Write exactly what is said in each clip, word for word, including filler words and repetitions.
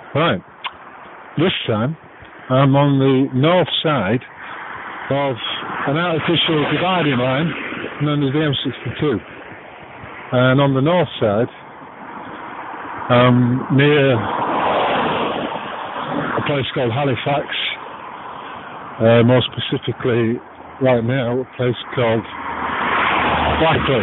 Right. This time, I'm on the north side of an artificial dividing line known as the M sixty-two. And on the north side, um, near a place called Halifax, uh, more specifically right now, a place called Blackley,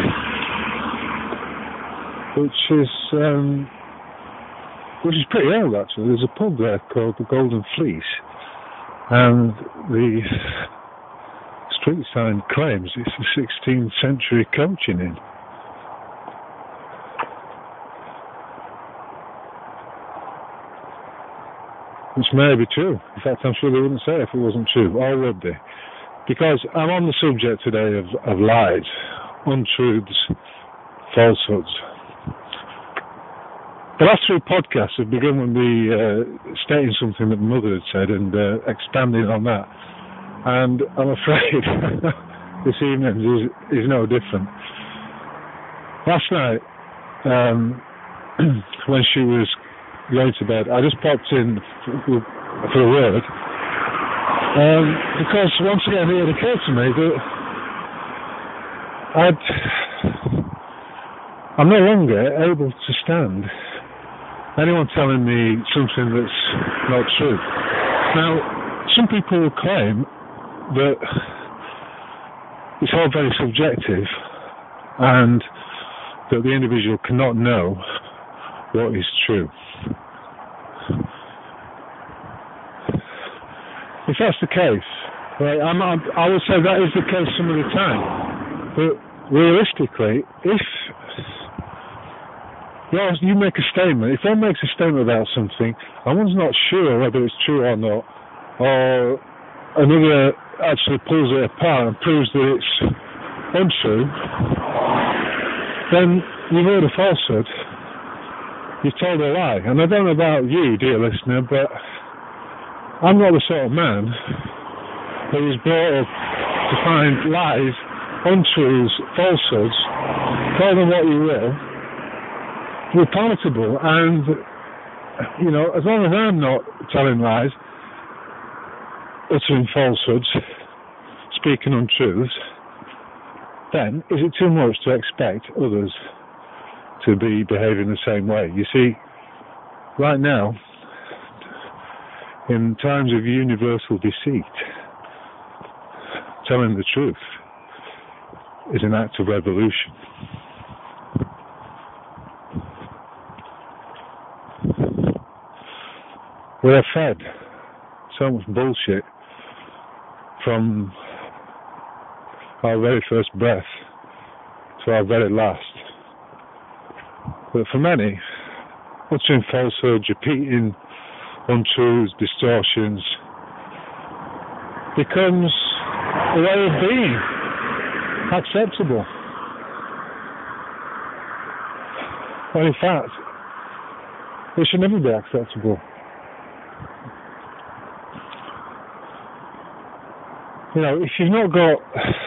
which is um, which is pretty old actually. There's a pub there called the Golden Fleece, and the street sign claims it's a sixteenth century coaching inn. Which may be true. In fact, I'm sure they wouldn't say if it wasn't true, or would they? Because I'm on the subject today of, of lies, untruths, falsehoods. The last three podcasts have begun with me uh, stating something that Mother had said and uh, expanding on that. And I'm afraid this evening is, is no different. Last night, um, when she was going to bed, I just popped in for, for a word, um, because once again it occurred to me that I'd, I'm no longer able to stand anyone telling me something that's not true. Now, some people will claim that it's all very subjective and that the individual cannot know what is true. If that's the case, right, I'm, I'm, I will say that is the case some of the time. But realistically, if well, you make a statement, if one makes a statement about something, and one's not sure whether it's true or not, or another actually pulls it apart and proves that it's untrue, then you've heard a falsehood. You've told a lie. And I don't know about you, dear listener, but I'm not the sort of man who was brought up to find lies, untruths, falsehoods, call them what you will, were palatable. And, you know, as long as I'm not telling lies, uttering falsehoods, speaking untruths, then is it too much to expect others to be behaving the same way? You see, right now, in times of universal deceit, telling the truth is an act of revolution. We are fed so much bullshit from our very first breath to our very last. But for many, uttering falsehoods, repeating untruths, distortions, becomes a way of being acceptable. When in fact, it should never be acceptable. You know, if you've not got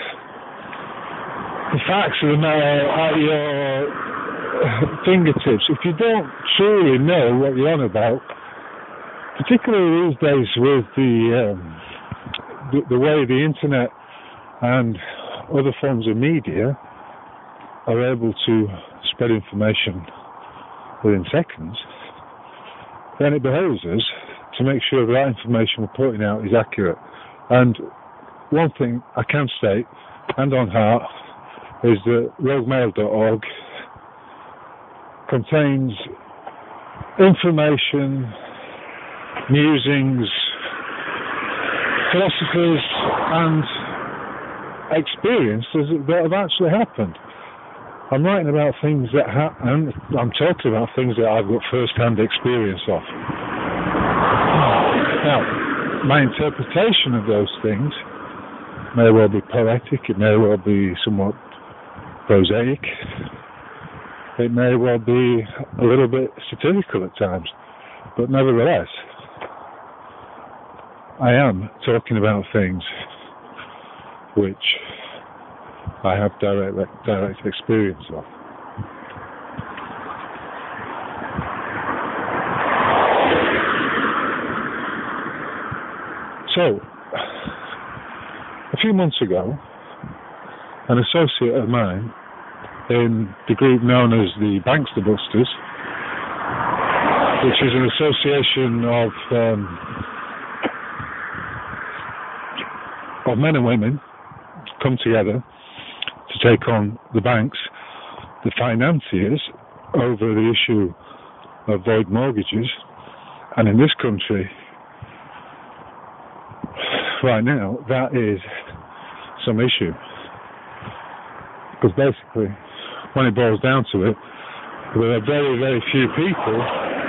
the facts of the matter at your fingertips, if you don't truly know what you're on about, particularly these days with the, um, the the way the internet and other forms of media are able to spread information within seconds, then it behoves us to make sure that, that information we're putting out is accurate. And one thing I can state, hand on heart, is that rogue mail dot org contains information, musings, philosophies and experiences that have actually happened. I'm writing about things that happen, I'm talking about things that I've got first-hand experience of. Now, my interpretation of those things may well be poetic, it may well be somewhat prosaic, it may well be a little bit satirical at times, but nevertheless, I am talking about things which I have direct direct experience of. So, a few months ago, an associate of mine in the group known as the Bankster Busters, which is an association of um, of men and women come together to take on the banks, the financiers, over the issue of void mortgages. And in this country, right now, that is some issue. Because basically, when it boils down to it, there are very, very few people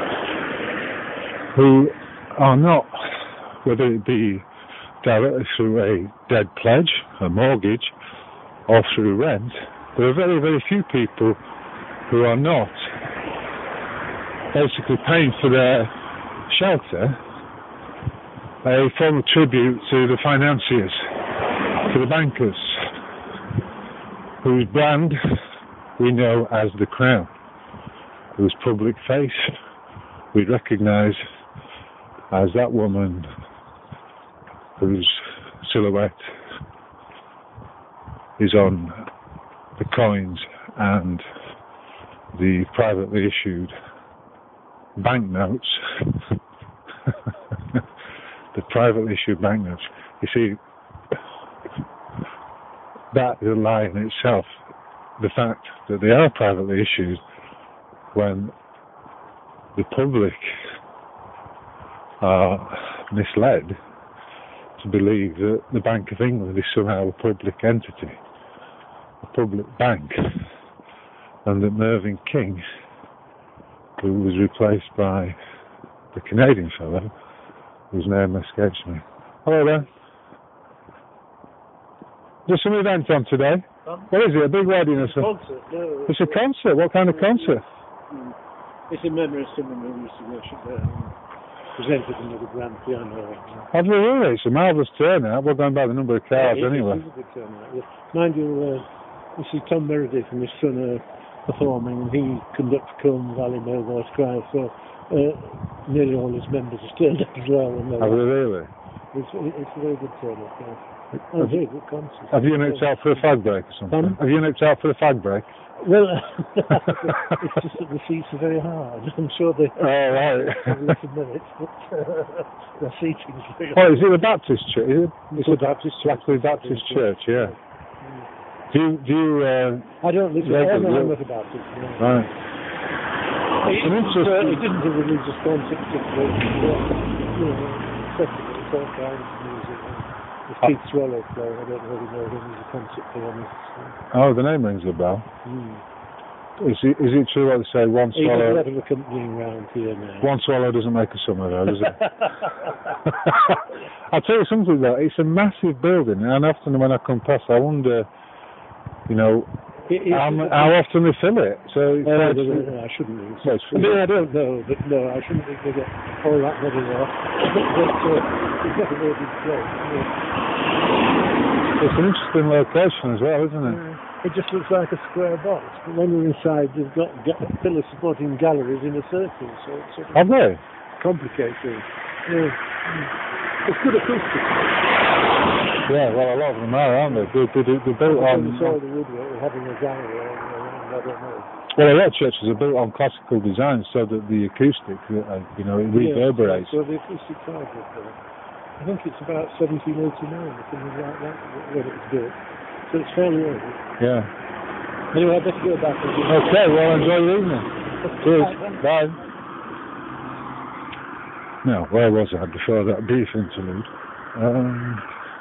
who are not, whether it be directly through a dead pledge, a mortgage, or through rent, there are very, very few people who are not basically paying for their shelter, a form of tribute to the financiers, to the bankers, whose brand we know as the Crown, whose public face we recognise as that woman whose silhouette is on the coins and the privately issued banknotes. The privately issued banknotes. You see, that is a lie in itself. The fact that they are privately issued when the public are misled to believe that the Bank of England is somehow a public entity, a public bank, and that Mervyn King, who was replaced by the Canadian fellow, whose name escapes me. Hello there. There's some event on today. Um, what is it? A big wedding or something? Concert. No, it's a concert. What kind of concert? Mm. It's in memory of someone who used to worship there. Presented another grand piano. Have you really? It's a marvellous turnout. We're going by the number of cars yeah, anyway. It is a good turnout. Yeah. Mind you, uh, you see Tom Meredith and his son are performing, and he conducts Come Valley No Voice Cry, so uh, nearly all his members are turned up as well. And have you really? It's, it's a very good turnout. Yeah. Oh, very good concert. Have you nipped out for a fag break or something? Um, have you nipped out for a fag break? Well, it's just that the seats are very hard. I'm sure they oh, right. have a little minute, but uh, the seating is very hard. Oh, hard. is it the Baptist church? Is it? It's a Baptist church. It's a Baptist church, yeah. Mm. Do you, do you, uh... I don't listen. Oh, no, I'm not a Baptist. No. Right. It, it, uh, it didn't have a religious concept, particularly. You know, festival, it's all kinds of music. If Keith Swallow playing, I don't really know him as a concert pianist. Oh, the name rings a bell. Mm. Is it, is it true what they say, one he swallow... He doesn't have an accompanying round here now. One swallow doesn't make a summer, though, does it? I'll tell you something, though. It's a massive building, and often when I come past, I wonder, you know, it, it, how, it, how often they fill it. So it's uh, like, no, no, I shouldn't think so. I mean, I don't know, but no, I shouldn't think they get all that money there. But, but uh, it's not a very big place. Yeah. It's an interesting location as well, isn't it? Uh, it just looks like a square box, but when you're inside, they've got pillars supporting galleries in a circle, so it's sort of have they? Complicated. Yeah. It's good acoustics. Yeah, well, a lot of them are, aren't they? They, they, they, they're built on... I saw the woodwork having a gallery around, I don't know. Well, a lot of churches are built on classical design so that the acoustic, uh, you know, it reverberates. Yeah, so the acoustic side of it. I think it's about seventeen eighty-nine or something like that when it was built. So it's fairly old. Yeah. Anyway, I better go back. And okay, well, enjoy your evening. Cheers. Bye. Now, where was I before that brief interlude? Um,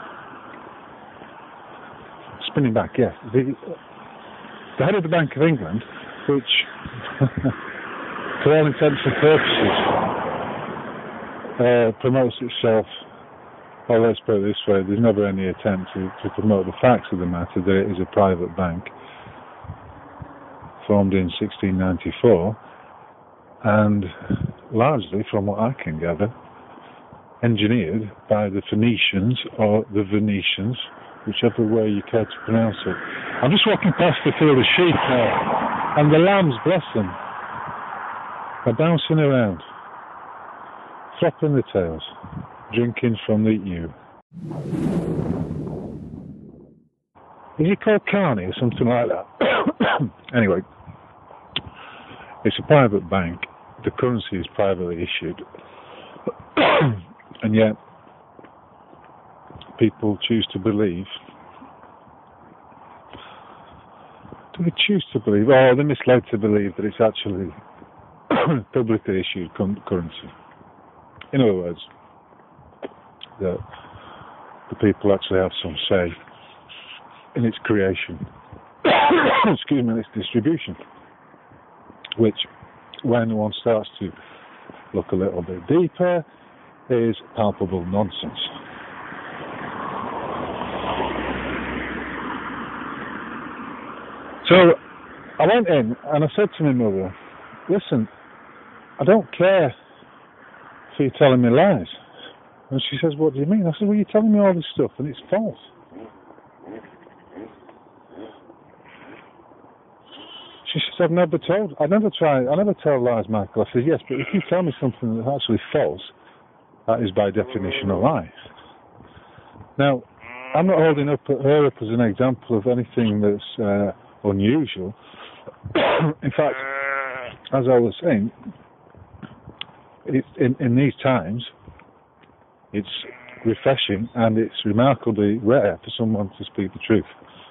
spinning back, yes. The, the head of the Bank of England, which, for all intents and purposes, uh, promotes itself, well, let's put it this way, there's never any attempt to, to promote the facts of the matter that it is a private bank, formed in sixteen ninety-four, and largely, from what I can gather, engineered by the Phoenicians or the Venetians, whichever way you care to pronounce it. I'm just walking past the field of sheep now, and the lambs, bless them, are bouncing around, flopping their tails, drinking from the ewe. Is he called Carney or something like that? Anyway, it's a private bank. The currency is privately issued. And yet, people choose to believe. Do they choose to believe? Or they're misled to believe that it's actually publicly issued currency. In other words, that the people actually have some say in its creation, excuse me, its distribution, which, when one starts to look a little bit deeper, is palpable nonsense. So I went in and I said to my mother, listen, I don't care for you telling me lies. And she says, what do you mean? I said, well, you're telling me all this stuff and it's false. She says, I've never told, I never try, I never tell lies, Michael. I said, yes, but if you tell me something that's actually false, that is by definition a lie. Now, I'm not holding up her up as an example of anything that's uh, unusual. In fact, as I was saying, it's, in, in these times, it's refreshing and it's remarkably rare for someone to speak the truth.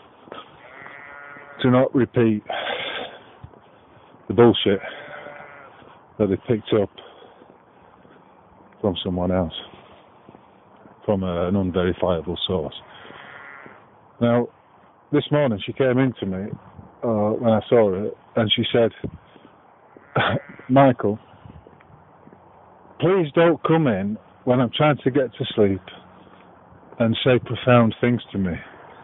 To not repeat the bullshit that they picked up from someone else, from a, an unverifiable source. Now, this morning she came in to me uh, when I saw her and she said, Michael, please don't come in when I'm trying to get to sleep and say profound things to me.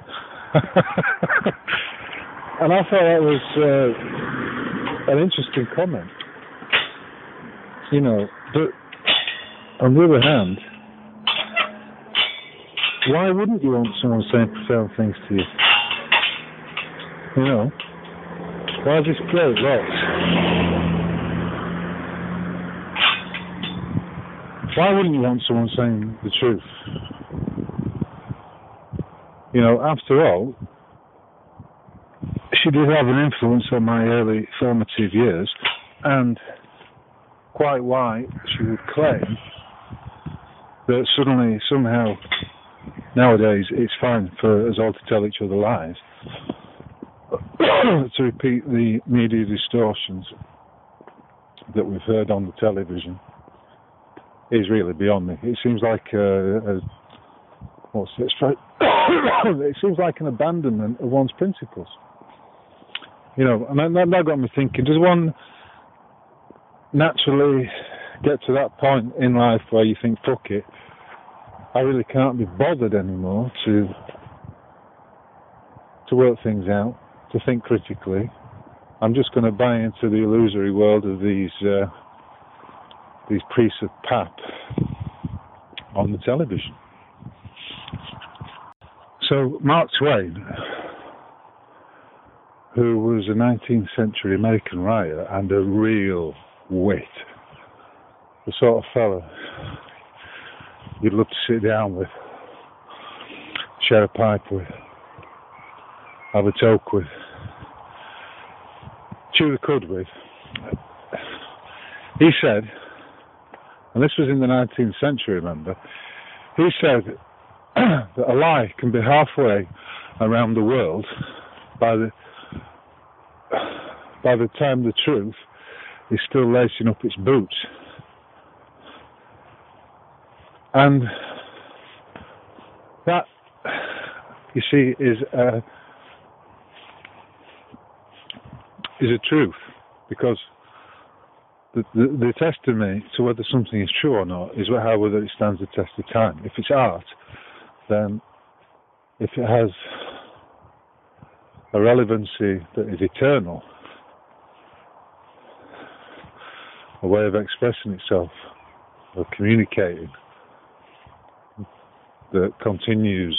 And I thought that was uh, an interesting comment. You know, but on the other hand, why wouldn't you want someone saying profound things to you? You know, why is this great lots? Why wouldn't you want someone saying the truth? You know, after all, she did have an influence on my early formative years, and quite why she would claim that suddenly, somehow, nowadays, it's fine for us all to tell each other lies, to repeat the media distortions that we've heard on the television, is really beyond me. It seems like a, a what's it? It seems like an abandonment of one's principles. You know, and that, that got me thinking, does one naturally get to that point in life where you think, fuck it, I really can't be bothered anymore to to work things out, to think critically. I'm just going to buy into the illusory world of these uh, these priests of pap on the television. So Mark Twain, who was a nineteenth century American writer and a real wit, the sort of fella you'd love to sit down with, share a pipe with, have a toke with, chew the cud with. He said, and this was in the nineteenth century, remember, he said that a lie can be halfway around the world by the by the time the truth is still lacing up its boots. And that, you see, is a, is a truth, because the, the, the testimony to whether something is true or not is how whether it stands the test of time. If it's art, then if it has a relevancy that is eternal, a way of expressing itself, of communicating, that continues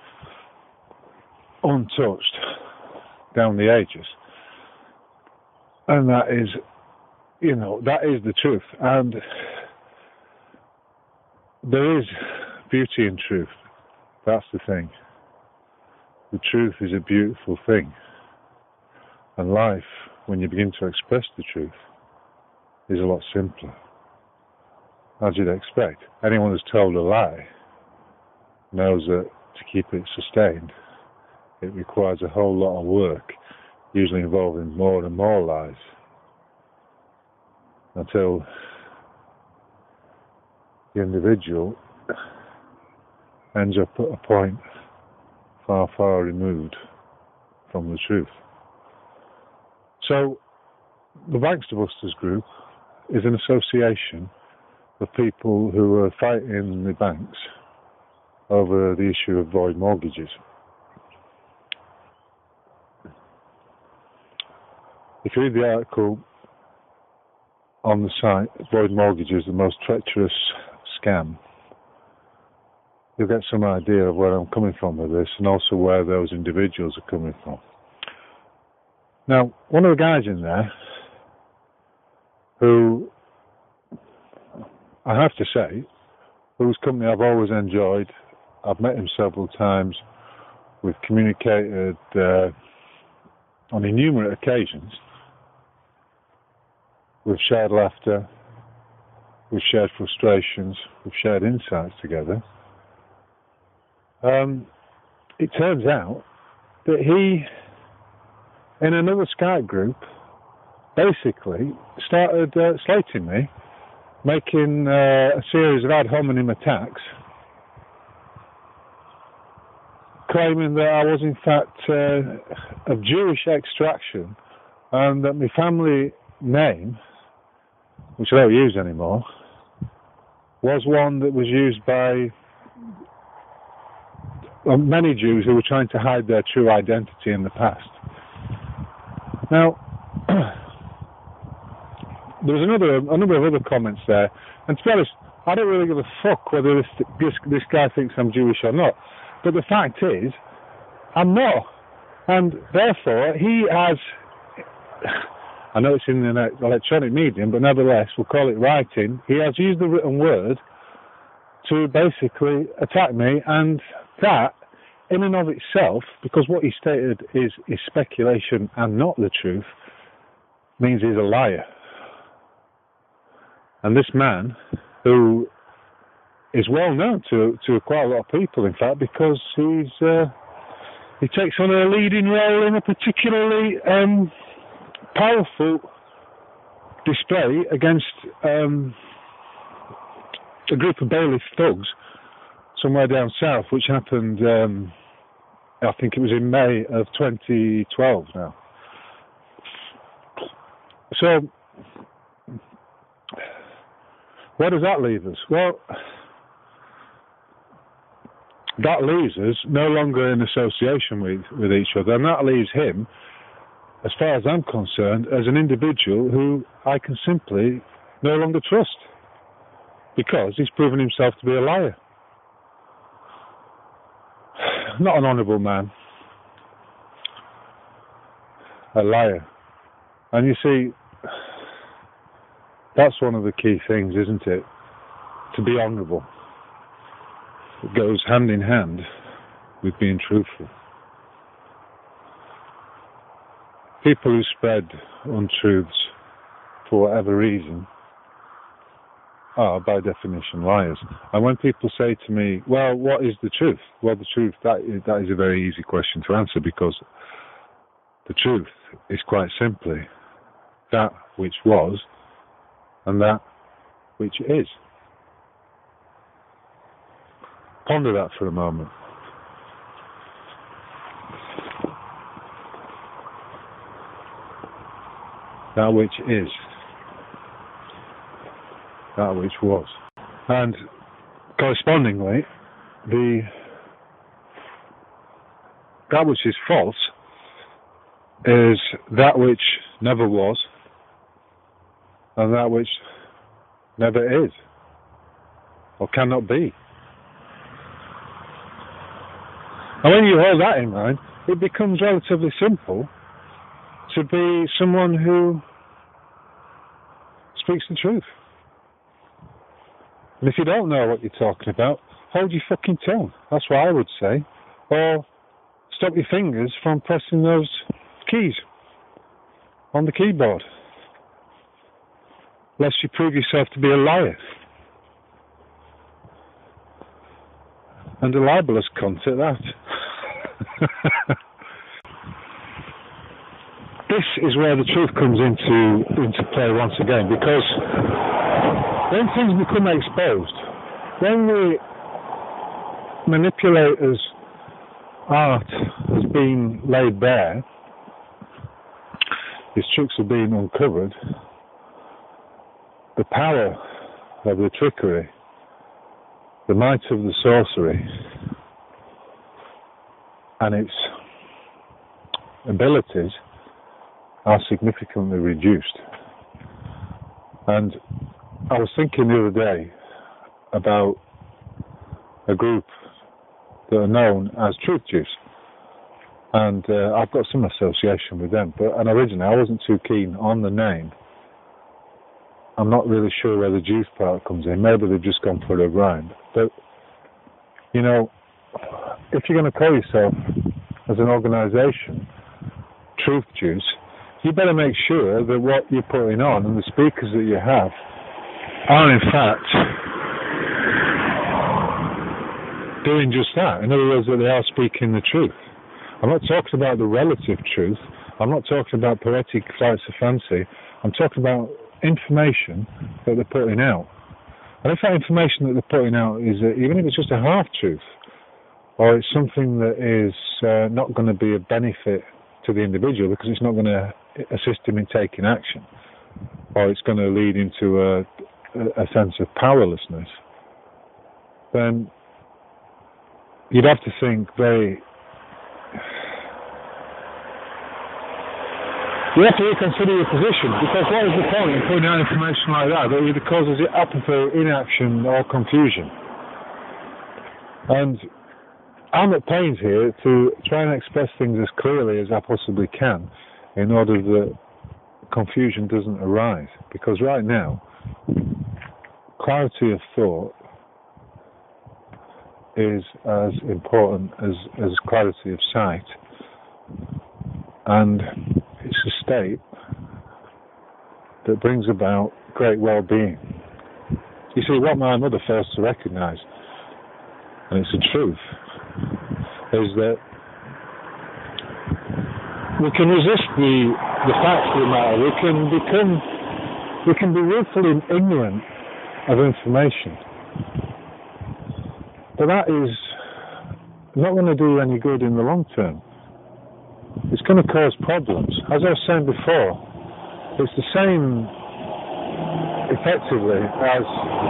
untouched down the ages, and that is, you know, that is the truth. And there is beauty in truth. That's the thing. The truth is a beautiful thing. And life, when you begin to express the truth, is a lot simpler. As you'd expect. Anyone who's told a lie knows that to keep it sustained, it requires a whole lot of work, usually involving more and more lies, until the individual ends up at a point far, far removed from the truth. So, the Bankster Busters group is an association of people who are fighting the banks over the issue of void mortgages. If you read the article on the site, Void Mortgages, the most treacherous scam, you'll get some idea of where I'm coming from with this, and also where those individuals are coming from. Now, one of the guys in there, who I have to say, whose company I've always enjoyed, I've met him several times, we've communicated uh, on innumerable occasions, we've shared laughter, we've shared frustrations, we've shared insights together. Um, it turns out that he, in another Skype group, basically started uh, slating me, making uh, a series of ad hominem attacks, claiming that I was in fact uh, of Jewish extraction, and that my family name, which I don't use anymore, was one that was used by well, many Jews who were trying to hide their true identity in the past. Now, there was another a number of other comments there, and to be honest, I don't really give a fuck whether this, this, this guy thinks I'm Jewish or not, but the fact is, I'm not, and therefore he has, I know it's in the electronic medium, but nevertheless, we'll call it writing, he has used the written word to basically attack me, and that, in and of itself, because what he stated is, is speculation and not the truth, means he's a liar. And this man, who is well known to, to quite a lot of people, in fact, because he's uh, he takes on a leading role in a particularly um, powerful display against um, a group of bailiff thugs somewhere down south, which happened, um, I think it was in May of twenty twelve now. So, where does that leave us? Well, that leaves us no longer in association with, with each other, and that leaves him, as far as I'm concerned, as an individual who I can simply no longer trust, because he's proven himself to be a liar. Not an honourable man. A liar. And you see, that's one of the key things, isn't it? To be honourable. It goes hand in hand with being truthful. People who spread untruths for whatever reason are, by definition, liars. And when people say to me, well, what is the truth? Well, the truth, that is, that is a very easy question to answer, because the truth is quite simply that which was and that which is. Ponder that for a moment. That which is. That which was. And correspondingly, the that which is false is that which never was and that which never is or cannot be. And when you hold that in mind, it becomes relatively simple to be someone who speaks the truth. And if you don't know what you're talking about, hold your fucking tongue. That's what I would say. Or stop your fingers from pressing those keys on the keyboard, lest you prove yourself to be a liar. And a libelous cunt at that. This is where the truth comes into into play once again, because when things become exposed, when the manipulator's art has been laid bare, his tricks are being uncovered, the power of the trickery, the might of the sorcery, and its abilities are significantly reduced. And I was thinking the other day about a group that are known as Truth Juice, and uh, I've got some association with them, but and originally I wasn't too keen on the name. I'm not really sure where the juice part comes in. Maybe they've just gone for a rhyme. But, you know, if you're going to call yourself as an organisation Truth Juice, you better make sure that what you're putting on and the speakers that you have are in fact doing just that. In other words, that they are speaking the truth. I'm not talking about the relative truth. I'm not talking about poetic flights of fancy. I'm talking about information that they're putting out. And if that information that they're putting out is, a, even if it's just a half-truth, or it's something that is uh, not going to be a benefit to the individual because it's not going to assist him in taking action, or it's going to lead into a, a sense of powerlessness, then you'd have to think very... You have to reconsider your position, because what is the point in putting out information like that that either causes apathy, inaction, or confusion? And I'm at pains here to try and express things as clearly as I possibly can in order that confusion doesn't arise. Because right now, clarity of thought is as important as, as clarity of sight. And it's a state that brings about great well-being. You see, what my mother fails to recognise, and it's a truth, is that we can resist the the facts of the matter. We can become, we can be willfully ignorant of information, but that is not going to do any good in the long term. It's going to cause problems. As I was saying before, it's the same, effectively, as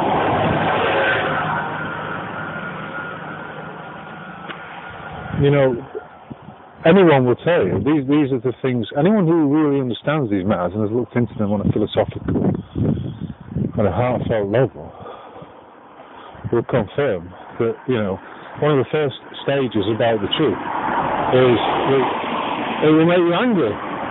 you know, anyone will tell you, these these are the things, anyone who really understands these matters and has looked into them on a philosophical, on a heartfelt level, will confirm that, you know, one of the first stages about the truth is that it will make you angry.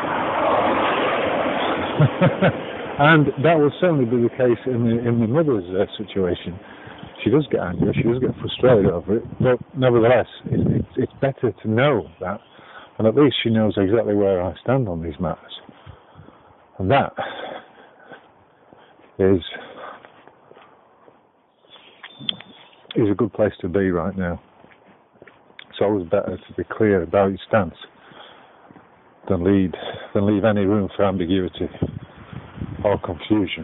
And that will certainly be the case in the in the mother's uh, situation. She does get angry, she does get frustrated over it, but nevertheless, it, it, it's better to know that, and at least she knows exactly where I stand on these matters. And that is is a good place to be right now. It's always better to be clear about your stance than lead than leave any room for ambiguity or confusion.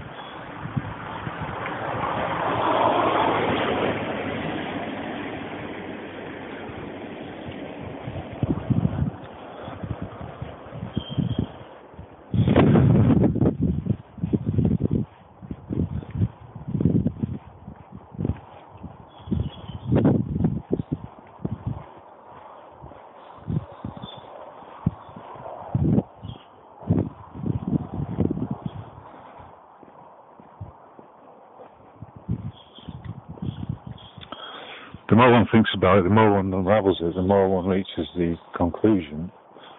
The more one thinks about it, the more one unravels it, the more one reaches the conclusion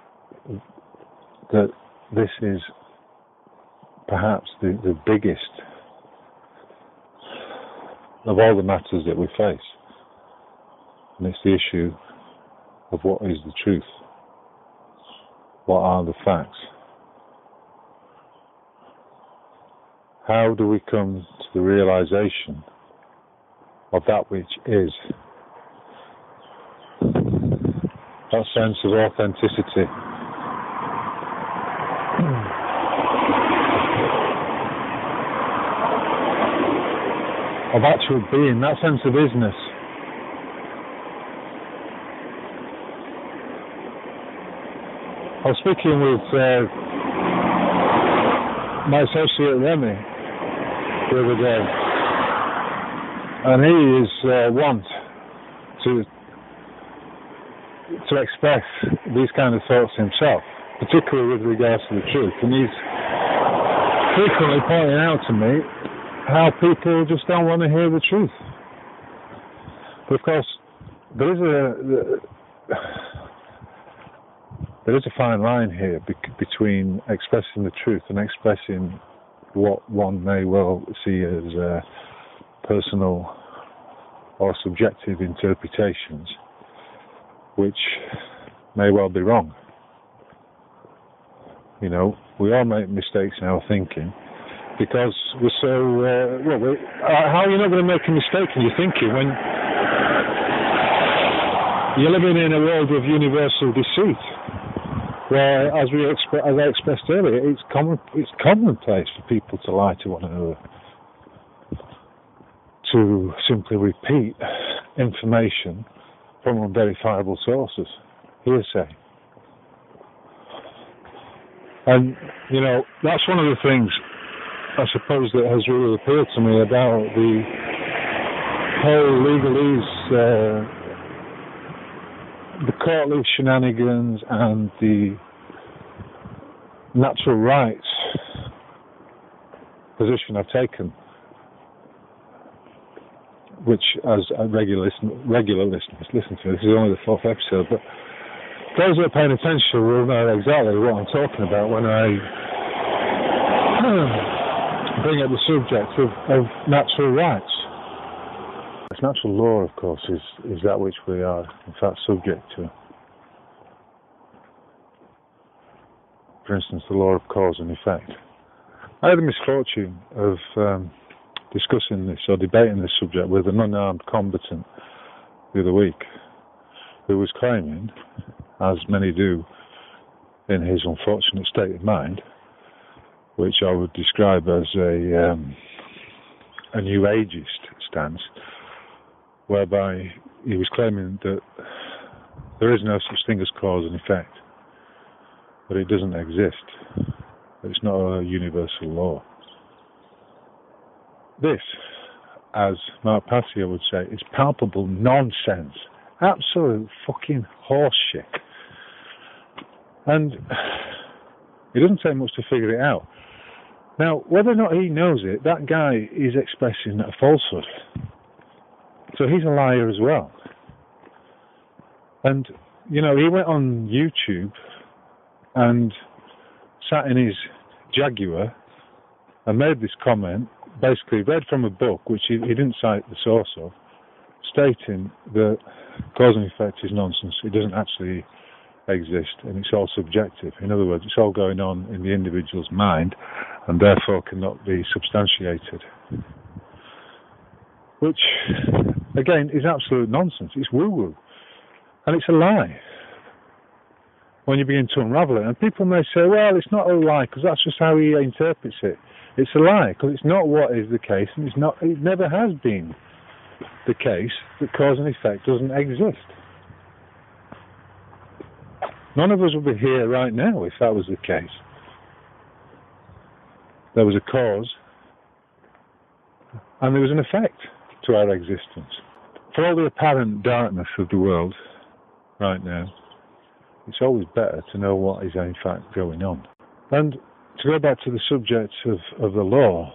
that this is perhaps the, the biggest of all the matters that we face. And it's the issue of what is the truth? What are the facts? How do we come to the realization of that which is? That sense of authenticity. Of actual being, that sense of isness. I was speaking with uh, my associate Remy the other day, and he is uh, one to to express these kind of thoughts himself, particularly with regards to the truth, and he's frequently pointing out to me how people just don't want to hear the truth. But of course, there is a there is a fine line here be- between expressing the truth and expressing what one may well see as uh, personal or subjective interpretations, which may well be wrong. You know, we all make mistakes in our thinking. Because we're so, uh, well, we're, uh, how are you not going to make a mistake in your thinking when you're living in a world of universal deceit, where, as we exp- as I expressed earlier, it's common, it's commonplace for people to lie to one another, to simply repeat information from unverifiable sources, hearsay. And, you know, that's one of the things, I suppose, that has really appealed to me about the whole legalese, uh, the courtly shenanigans and the natural rights position I've taken, which, as a regular, listen, regular listeners listen to, this is only the fourth episode, but those that are paying attention will know exactly what I'm talking about when I bring up the subject of, of natural rights. This natural law, of course, is, is that which we are, in fact, subject to. For instance, the law of cause and effect. I had the misfortune of um, discussing this or debating this subject with an unarmed combatant the other week, who was claiming, as many do in his unfortunate state of mind, which I would describe as a um, a New Ageist stance, whereby he was claiming that there is no such thing as cause and effect, that it doesn't exist, that it's not a universal law. This, as Mark Passio would say, is palpable nonsense, absolute fucking horseshit. And it doesn't take much to figure it out. Now, whether or not he knows it, that guy is expressing a falsehood. So he's a liar as well. And, you know, he went on YouTube and sat in his Jaguar and made this comment, basically read from a book, which he, he didn't cite the source of, stating that cause and effect is nonsense. It doesn't actually exist, and it's all subjective. In other words, it's all going on in the individual's mind, and therefore cannot be substantiated. Which, again, is absolute nonsense. It's woo-woo. And it's a lie when you begin to unravel it. And people may say, well, it's not a lie, because that's just how he interprets it. It's a lie, because it's not what is the case, and it's not. It never has been the case that cause and effect doesn't exist. None of us would be here right now if that was the case. There was a cause, and there was an effect to our existence. For all the apparent darkness of the world right now, it's always better to know what is in fact going on. And to go back to the subject of, of the law,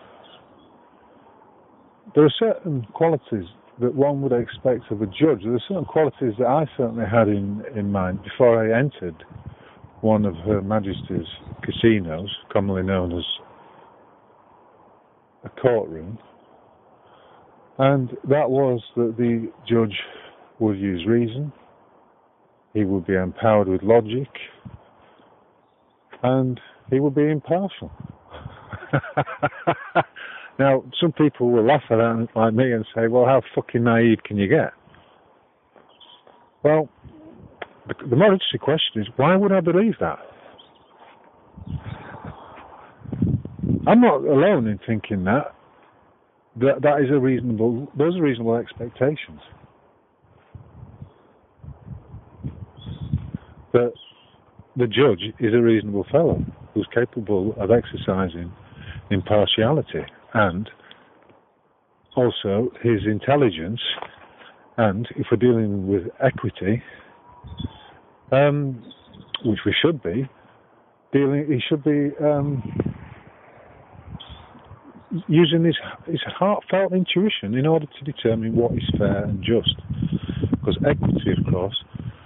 there are certain qualities that one would expect of a judge. There are certain qualities that I certainly had in, in mind before I entered one of Her Majesty's casinos, commonly known as a courtroom, and that was that the judge would use reason, he would be empowered with logic, and he would be impartial. Now, some people will laugh at that like me and say, well, how fucking naive can you get? Well, the, the more interesting question is, why would I believe that? I'm not alone in thinking that. That, that is a reasonable, those are reasonable expectations. That the judge is a reasonable fellow who's capable of exercising impartiality, and also his intelligence, and if we're dealing with equity, um, which we should be, dealing, he should be um, using his, his heartfelt intuition in order to determine what is fair and just. Because equity, of course,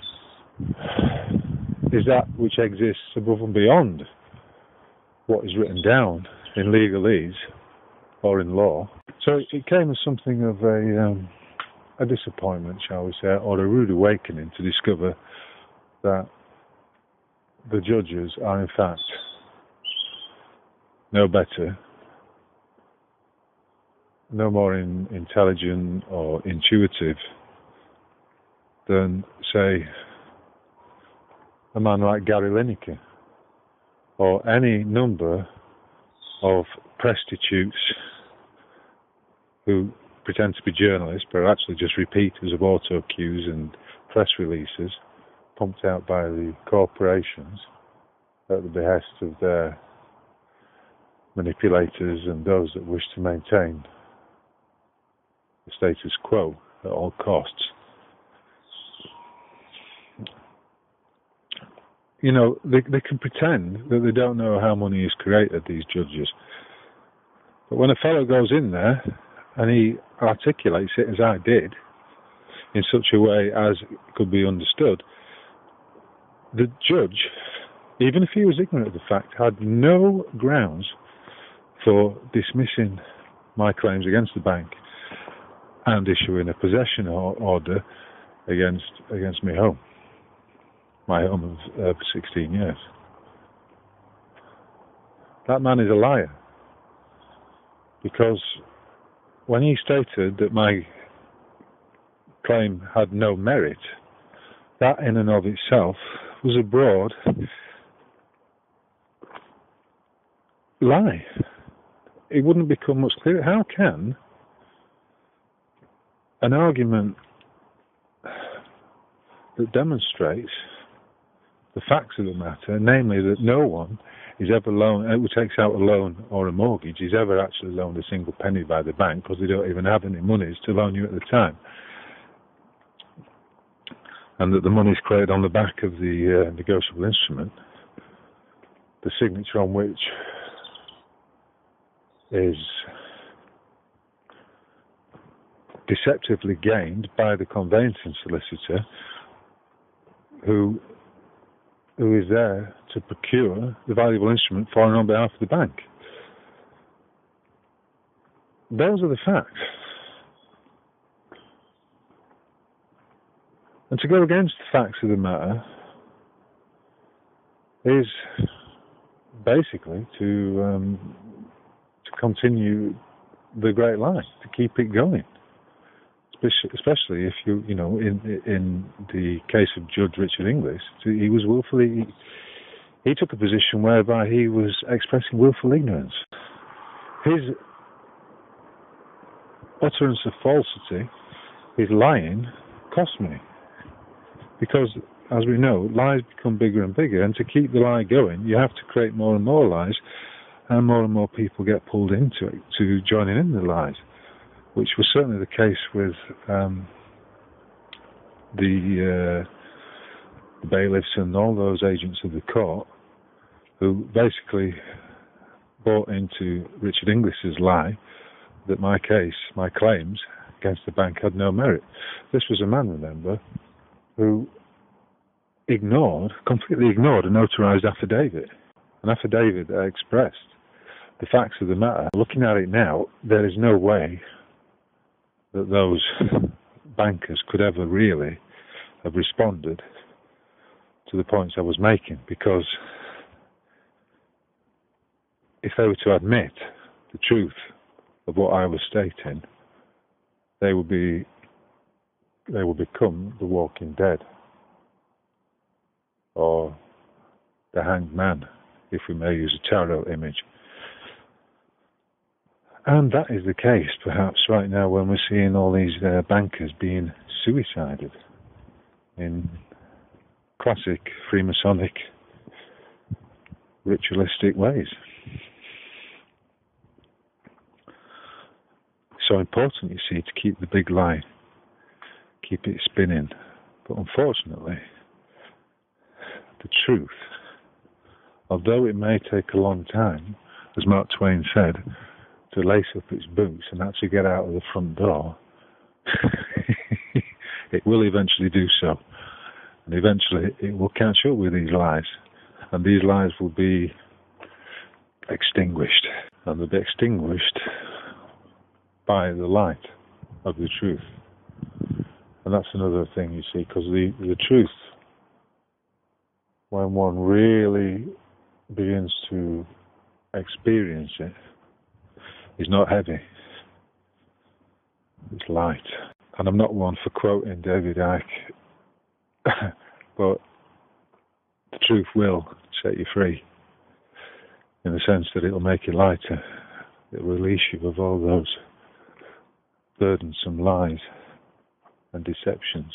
is that which exists above and beyond what is written down in legalese or in law. So it came as something of a, um, a disappointment, shall we say, or a rude awakening to discover that the judges are in fact no better, no more in, intelligent or intuitive than, say, a man like Gary Lineker, or any number of prostitutes who pretend to be journalists but are actually just repeaters of auto cues and press releases pumped out by the corporations at the behest of their manipulators and those that wish to maintain the status quo at all costs. You know, they, they can pretend that they don't know how money is created, these judges. But when a fellow goes in there and he articulates it as I did, in such a way as could be understood, the judge, even if he was ignorant of the fact, had no grounds for dismissing my claims against the bank and issuing a possession order against against me home. My home of uh, sixteen years. That man is a liar. Because when he stated that my claim had no merit, that in and of itself was a broad lie. It wouldn't become much clearer. How can an argument that demonstrates the facts of the matter, namely that no one is ever loaned, who takes out a loan or a mortgage, is ever actually loaned a single penny by the bank because they don't even have any monies to loan you at the time, and that the money is created on the back of the uh, negotiable instrument, the signature on which is deceptively gained by the conveyancing solicitor who who is there to procure the valuable instrument for and on behalf of the bank. Those are the facts. And to go against the facts of the matter is basically to um, to continue the great lie, to keep it going. Especially if you, you know, in in the case of Judge Richard Inglis, he was willfully, he took a position whereby he was expressing willful ignorance. His utterance of falsity, his lying, cost me. Because, as we know, lies become bigger and bigger, and to keep the lie going, you have to create more and more lies, and more and more people get pulled into it, to joining in the lies. Which was certainly the case with um, the, uh, the bailiffs and all those agents of the court who basically bought into Richard Inglis's lie that my case, my claims against the bank had no merit. This was a man, remember, who ignored, completely ignored a notarized affidavit. An affidavit that expressed the facts of the matter. Looking at it now, there is no way that those bankers could ever really have responded to the points I was making, because if they were to admit the truth of what I was stating, they would be they would become the Walking Dead, or the Hanged Man, if we may use a tarot image. And that is the case, perhaps, right now when we're seeing all these uh, bankers being suicided in classic Freemasonic, ritualistic ways. So important, you see, to keep the big lie, keep it spinning. But unfortunately, the truth, although it may take a long time, as Mark Twain said, to lace up its boots and actually get out of the front door, it will eventually do so. And eventually it will catch up with these lies. And these lies will be extinguished. And they'll be extinguished by the light of the truth. And that's another thing, you see, because the, the truth, when one really begins to experience it, is not heavy. It's light. And I'm not one for quoting David Icke, but the truth will set you free, in the sense that it'll make you lighter. It'll release you of all those burdensome lies and deceptions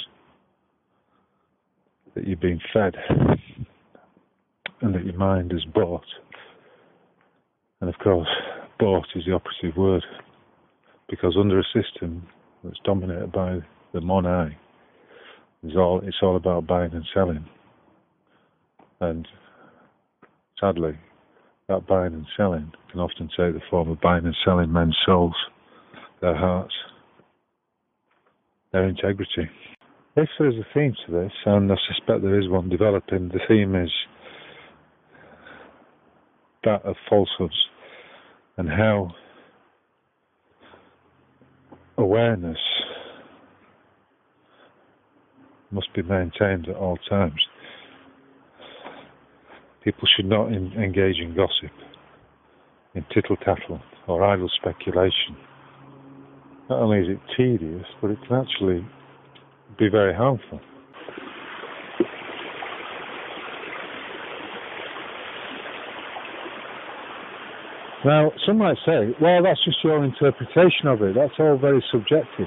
that you've been fed and that your mind has bought. And of course, bought is the operative word, because under a system that's dominated by the money, it's all, it's all about buying and selling. And sadly, that buying and selling can often take the form of buying and selling men's souls, their hearts, their integrity. If there's a theme to this, and I suspect there is one developing, the theme is that of falsehoods, and how awareness must be maintained at all times. People should not in, engage in gossip, in tittle-tattle, or idle speculation. Not only is it tedious, but it can actually be very harmful. Now, some might say, well, that's just your interpretation of it. That's all very subjective.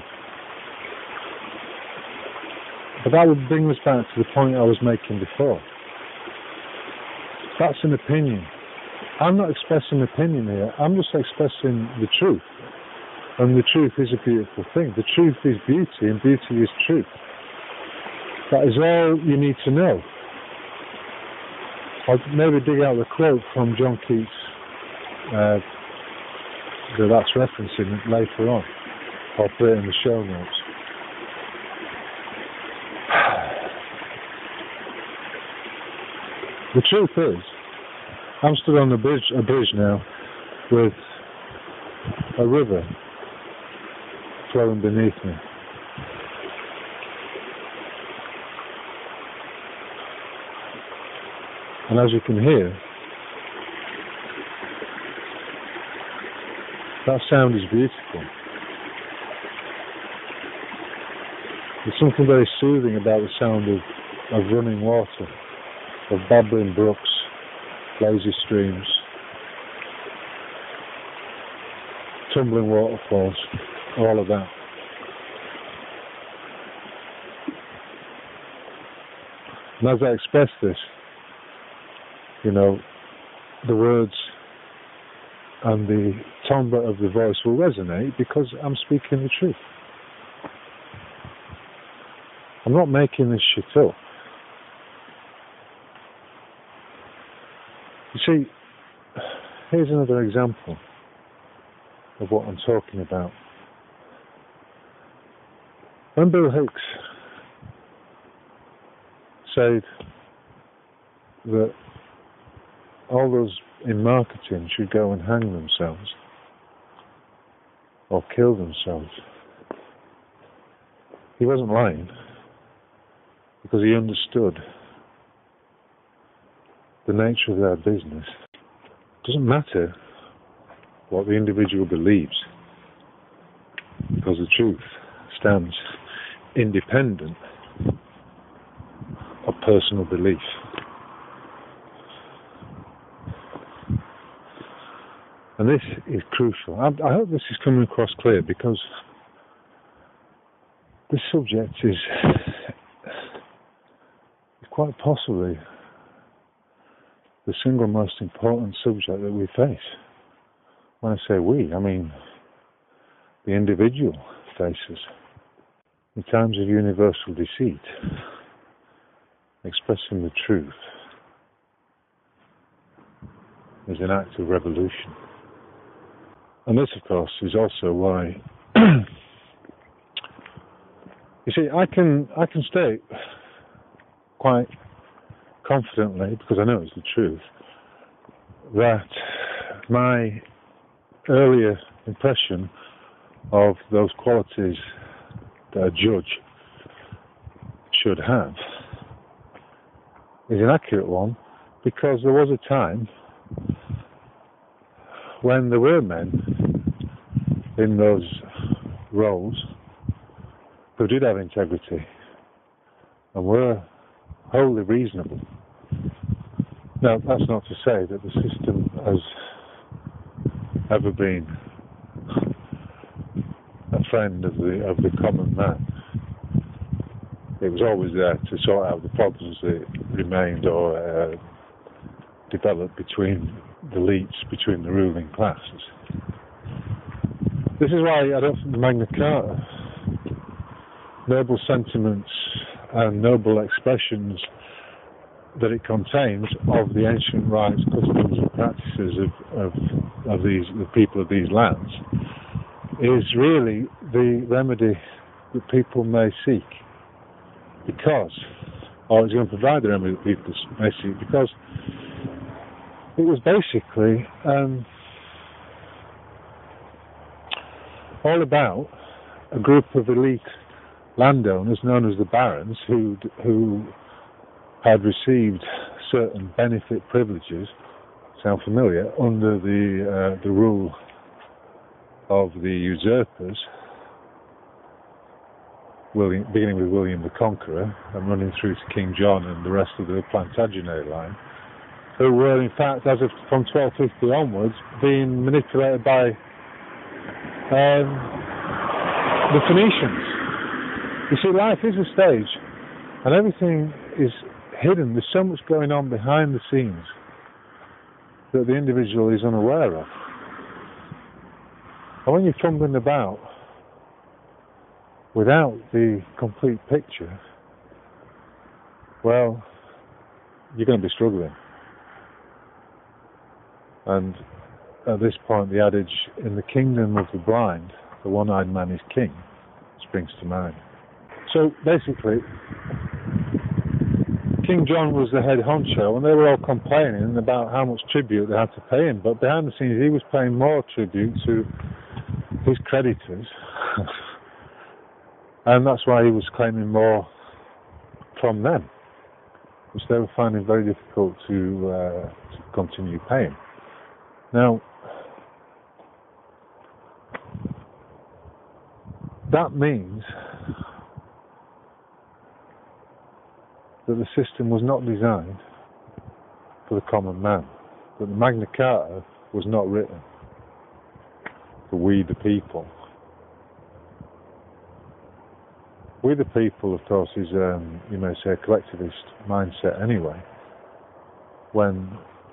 But that would bring us back to the point I was making before. That's an opinion. I'm not expressing an opinion here. I'm just expressing the truth. And the truth is a beautiful thing. The truth is beauty, and beauty is truth. That is all you need to know. I'll maybe dig out the quote from John Keats uh, that that's referencing later on. I'll put it in the show notes. The truth is, I'm stood on a bridge, a bridge now with a river flowing beneath me. And as you can hear, that sound is beautiful. There's something very soothing about the sound of, of running water, of babbling brooks, lazy streams, tumbling waterfalls, all of that. And as I express this, you know, the words and the timbre of the voice will resonate because I'm speaking the truth. I'm not making this shit up. You see, here's another example of what I'm talking about. When Bill Hicks said that all those in marketing should go and hang themselves or kill themselves, he wasn't lying, because he understood the nature of their business. It doesn't matter what the individual believes, because the truth stands independent of personal belief. And this is crucial. I, I hope this is coming across clear, because this subject is quite possibly the single most important subject that we face. When I say we, I mean the individual faces. In times of universal deceit, expressing the truth is an act of revolution. And this, of course, is also why you see, I can I can state quite confidently, because I know it's the truth, that my earlier impression of those qualities that a judge should have is an accurate one, because there was a time when there were men in those roles who did have integrity and were wholly reasonable. Now, that's not to say that the system has ever been a friend of the of the common man. It was always there to sort out the problems that remained or uh, developed between the elites, between the ruling classes. This is why I don't think the Magna Carta, noble sentiments and noble expressions that it contains of the ancient rights, customs and practices of, of, of these the people of these lands, is really the remedy that people may seek. Because, or it's going to provide the remedy that people may seek, because it was basically um, all about a group of elite landowners known as the barons who who had received certain benefit privileges, sound familiar, under the uh, the rule of the usurpers, William, beginning with William the Conqueror and running through to King John and the rest of the Plantagenet line, who were in fact, as of from twelve fifty onwards, being manipulated by um, the Phoenicians. You see, life is a stage, and everything is hidden. There's so much going on behind the scenes that the individual is unaware of. And when you're fumbling about without the complete picture, well, you're going to be struggling. And at this point, the adage, in the kingdom of the blind, the one-eyed man is king, springs to mind. So basically, King John was the head honcho, and they were all complaining about how much tribute they had to pay him, but behind the scenes he was paying more tribute to his creditors, and that's why he was claiming more from them, which they were finding very difficult to, uh, to continue paying. Now, that means that the system was not designed for the common man, that the Magna Carta was not written for we the people. We the people, of course, is, um, you may say, a collectivist mindset anyway, when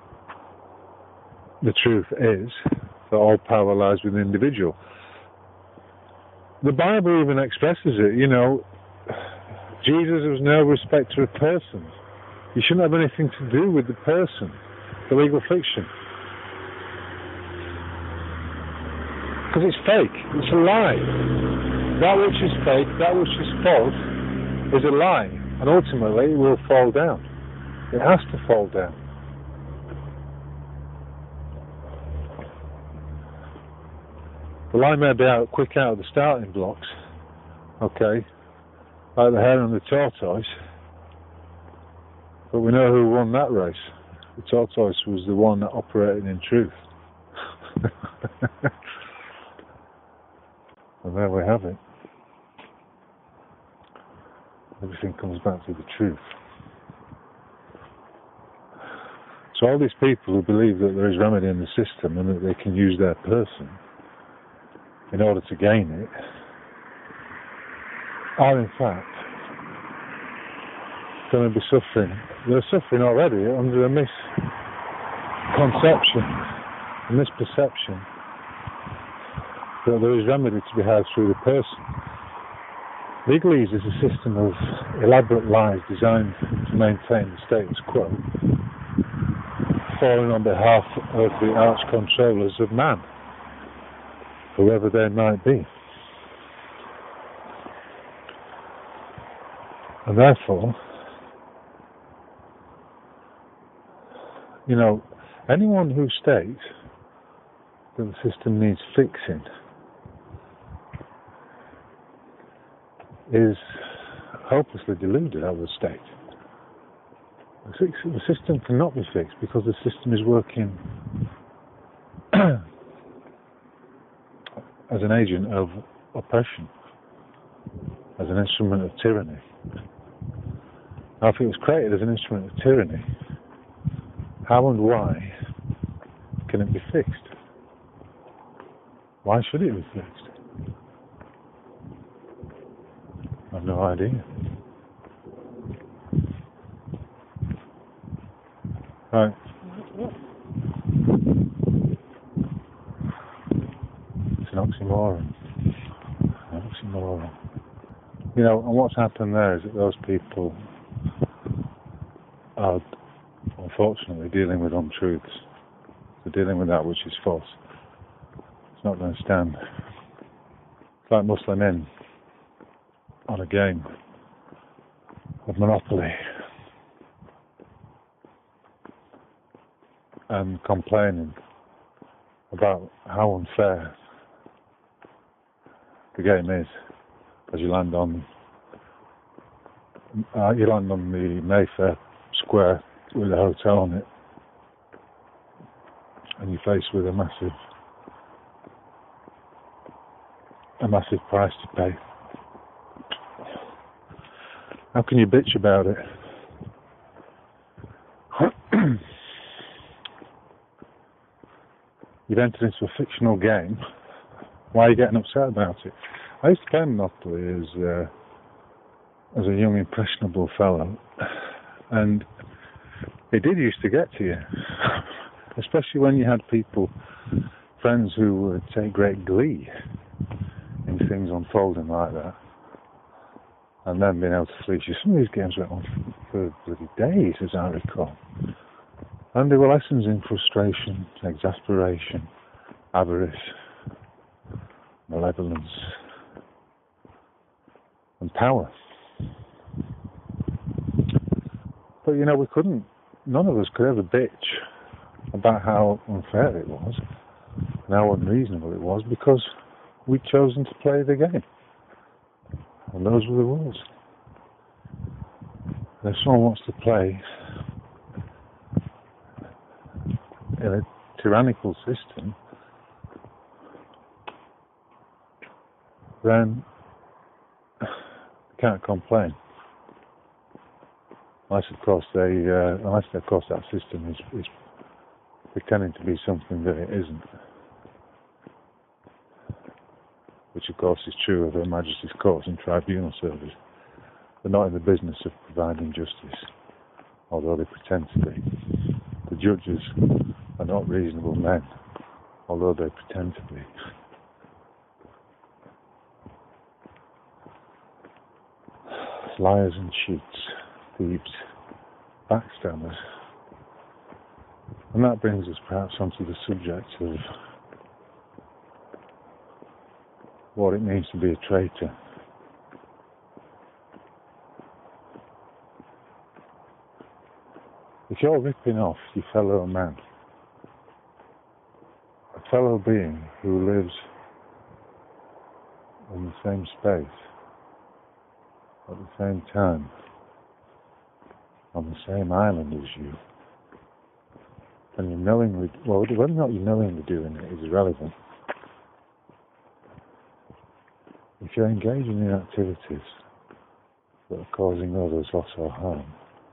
the truth is that all power lies with the individual. The Bible even expresses it, you know, Jesus was no respecter of persons. You shouldn't have anything to do with the person, the legal fiction. Because it's fake, it's a lie. That which is fake, that which is false, is a lie. And ultimately it will fall down. It has to fall down. The lie may be out quick out of the starting blocks, okay, like the hare and the tortoise. But we know who won that race. The tortoise was the one that operated in truth. And there we have it. Everything comes back to the truth. So all these people who believe that there is remedy in the system and that they can use their person in order to gain it are in fact going to be suffering. They're suffering already under a misconception, a misperception that there is remedy to be had through the person. Legalese is a system of elaborate lies designed to maintain the status quo, falling on behalf of the arch controllers of man, whoever they might be. And therefore, you know, anyone who states that the system needs fixing is hopelessly deluded, I would state. The system cannot be fixed because the system is working as an agent of oppression, as an instrument of tyranny. Now, if it was created as an instrument of tyranny, how and why can it be fixed? Why should it be fixed? I have no idea. Right. It's an oxymoron. An oxymoron. You know, and what's happened there is that those people are unfortunately dealing with untruths. They're dealing with that which is false. It's not going to stand. It's like Muslim in on a game of Monopoly and complaining about how unfair the game is as you land on uh, you land on the Mayfair Square with a hotel on it, and you're faced with a massive a massive price to pay. How can you bitch about it? You've entered into a fictional game. Why are you getting upset about it? I used to play Monopoly as uh, as a young impressionable fellow, and it did used to get to you, especially when you had people, friends who would take great glee in things unfolding like that, and then being able to fleece you. Some of these games went on for bloody days, as I recall, and they were lessons in frustration, exasperation, avarice, malevolence, and power. But you know, we couldn't, none of us could ever bitch about how unfair it was and how unreasonable it was, because we'd chosen to play the game. And those were the rules. And if someone wants to play in a tyrannical system, then they can't complain. Unless, of course, they, uh, unless, of course, that system is, is pretending to be something that it isn't. Which, of course, is true of Her Majesty's Courts and Tribunal Service. They're not in the business of providing justice, although they pretend to be. The judges are not reasonable men, although they pretend to be. Liars and cheats, thieves, backstabbers. And that brings us perhaps onto the subject of what it means to be a traitor. If you're ripping off your fellow man, a fellow being who lives in the same space at the same time on the same island as you, and you're knowingly, well, whether or not you're knowingly doing it is irrelevant. If you're engaging in activities that are causing others loss or harm,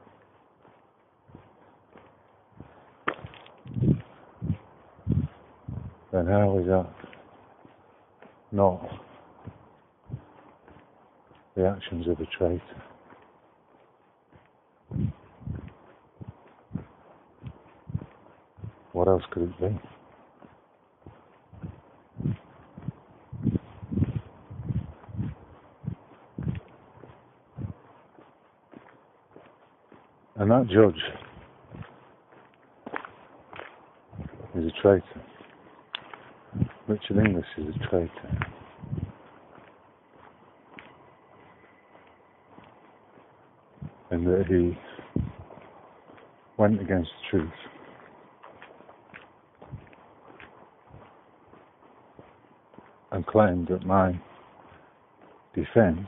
then how is that not the actions of a traitor? What else could it be? And that judge is a traitor. Richard Inglis is a traitor. In that he went against the truth. And claimed that my defence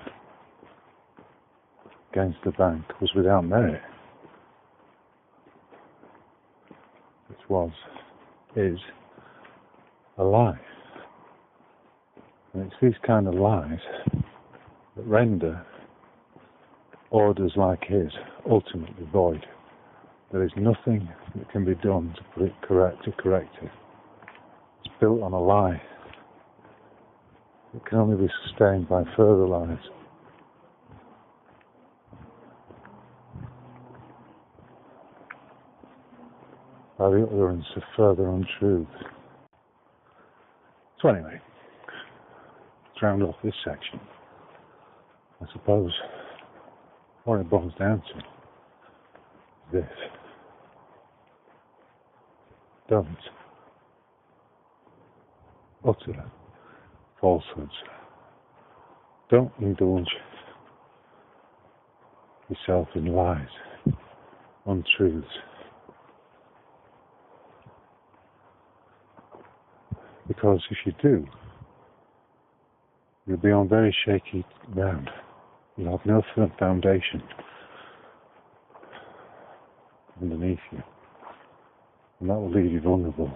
against the bank was without merit. Which was, is, a lie. And it's these kind of lies that render orders like his ultimately void. There is nothing that can be done to put it correct, to correct it. It's built on a lie. It can only be sustained by further lies. By the utterance of further untruth. So anyway, to round off this section, I suppose what it boils down to is this. Don't utter falsehoods. Don't indulge yourself in lies, untruths. Because if you do, you'll be on very shaky ground. You'll have no firm foundation underneath you. And that will leave you vulnerable.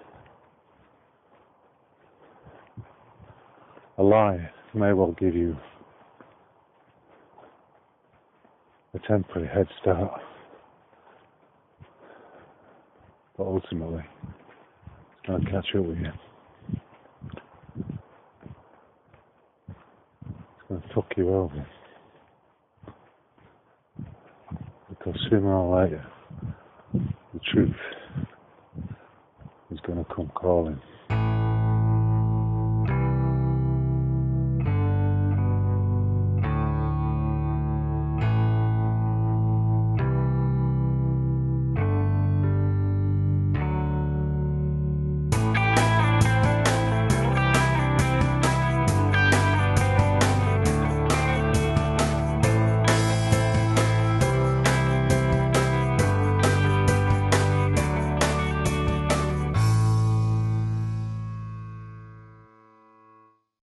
A lie may well give you a temporary head start, but ultimately it's going to catch up with you. It's going to fuck you over. Because sooner or later, the truth is going to come calling.